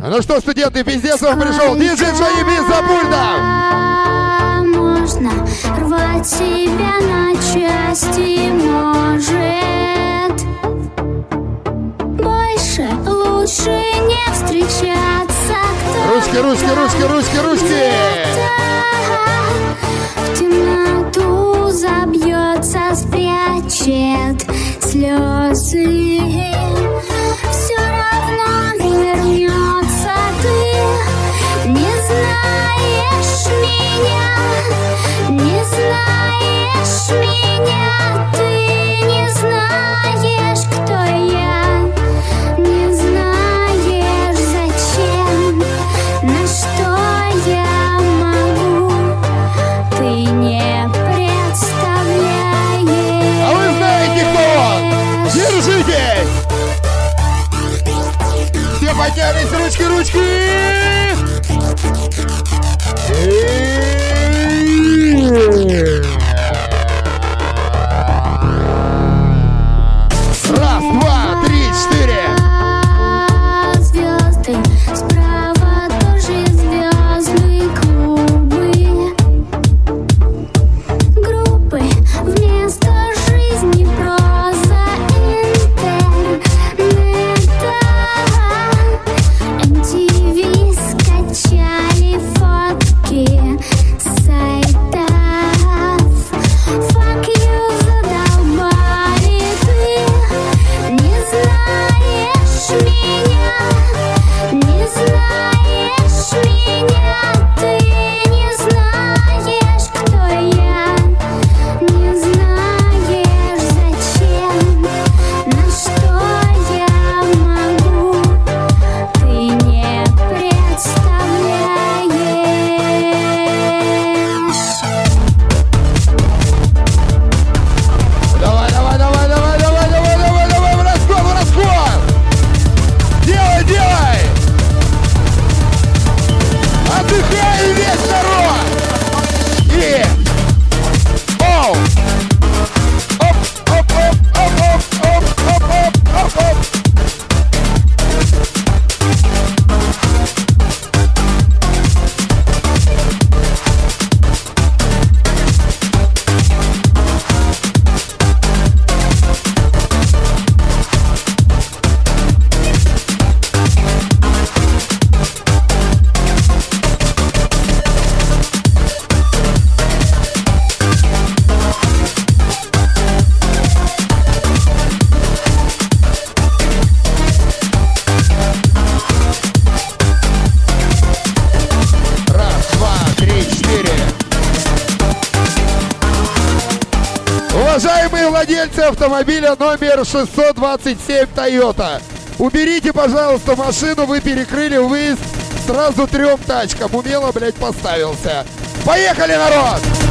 Ну что, студенты, пиздец вам пришел. Диджей Джаибис за пультом. Можно рвать себя на части, может. Больше, лучше не встречаться. Ручки, ручки, ручки, ручки, ручки. В темноту забьется, спрячет слезы. Все равно вернется ты. Не знаешь меня, не знаешь меня. Ты не знаешь, кто я. Не знаешь, зачем, на что я могу. Ты не представляешь. А вы знаете, кто он? Держитесь! Все поднялись, ручки, ручки! Раз, два, три, четыре! Звезды справа тоже звездные клубы. Группы вместо жизни проза интернета. MTV скачали фотки сайтов. Fuck you, задолбали ты. Не знаешь меня, не знаешь меня. Ты не знаешь, кто я. Не знаешь, зачем, на что я могу. Ты не представляешь. Давай, давай, давай, давай, давай, давай, давай, давай, в расход, в расход! Делай, делай! Отдыхай, весь народ! И... Оу! Оп, оп, оп, оп, оп, оп, оп, оп, оп, оп. Раз, два, три, четыре. Уважаемые владельцы автомобиля номер 627 Toyota, уберите, пожалуйста, машину, вы перекрыли выезд сразу 3 тачкам. Умело, блядь, поставился. Поехали, народ!